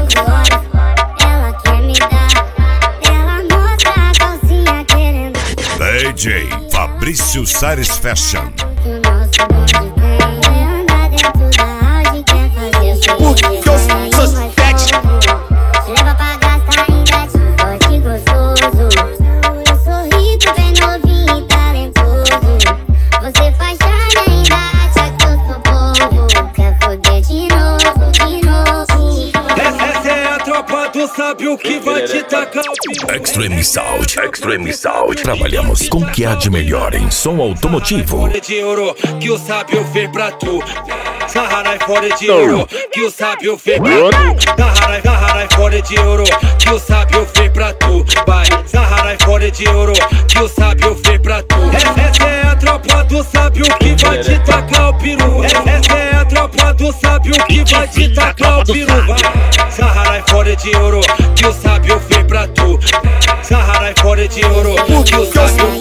12 horas, ela quer me dar. Ela mostra a calcinha querendo. DJ Fabrício Sares Fashion. Que o nosso bonde tem. Anda dentro da Audi, quer fazer o seu. Porque eu sou sete. Te leva pra gastar em gatinho forte e gostoso. Eu sou rico, bem novinho e talentoso. Você faz charme e ainda acha que eu sou bobo. Quer foder de novo, de novo. Essa é a tropa do sabe o que vai te tacar. Extreme Sound. Extreme Sound. Trabalhamos com o que há de melhor em som automotivo. De ouro que o sábio fez pra tu. Sahara fora de ouro que o sábio fez pra tu. Sahara fora de ouro que o sábio fez pra tu. Vai, Sahara fora de ouro que o sábio fez pra tu. Essa é a tropa do sábio que vai te tacar o peru. Essa é a tropa do sábio que vai te tacar o peru. Vai, Sahara fora de ouro que o sábio fez pra tu. Sahara fora de ouro que o sábio